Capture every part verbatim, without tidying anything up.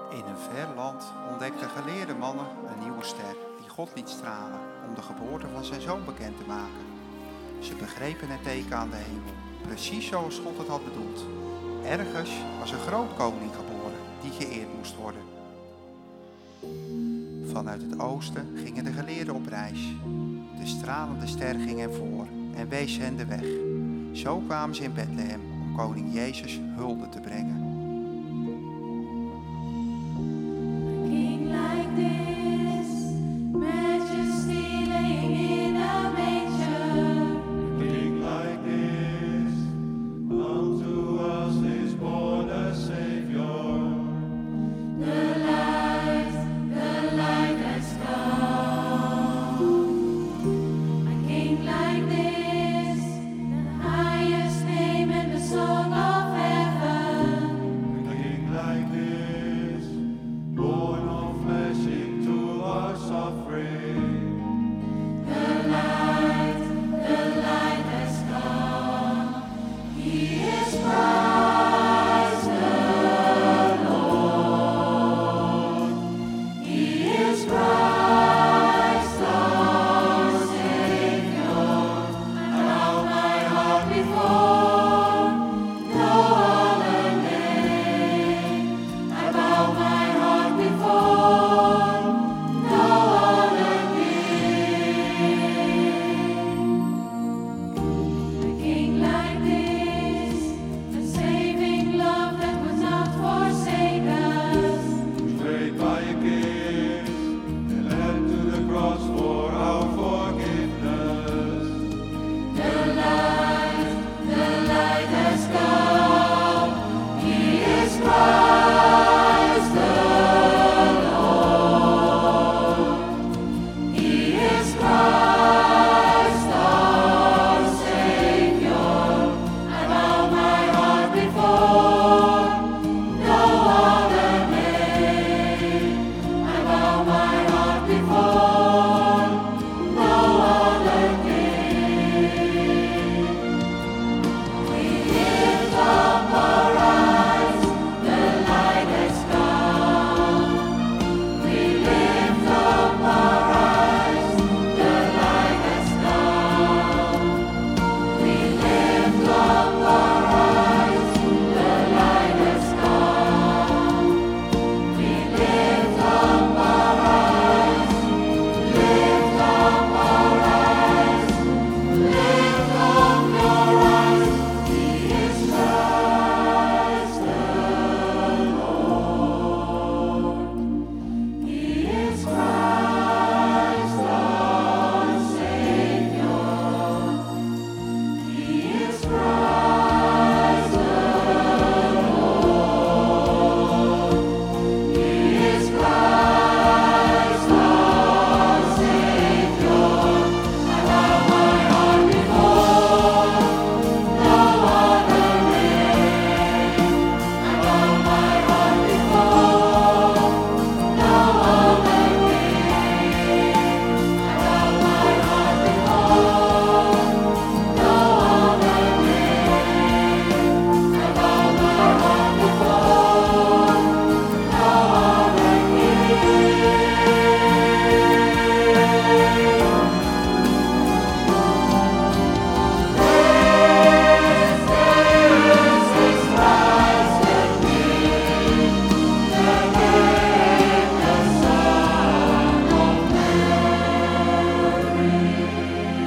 In een ver land ontdekten geleerde mannen een nieuwe ster die God liet stralen om de geboorte van zijn zoon bekend te maken. Ze begrepen het teken aan de hemel, precies zoals God het had bedoeld. Ergens was een groot koning geboren die geëerd moest worden. Vanuit het oosten gingen de geleerden op reis. De stralende ster ging hen voor en wees hen de weg. Zo kwamen ze in Bethlehem om koning Jezus hulde te brengen.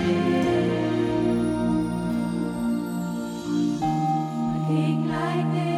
King like this.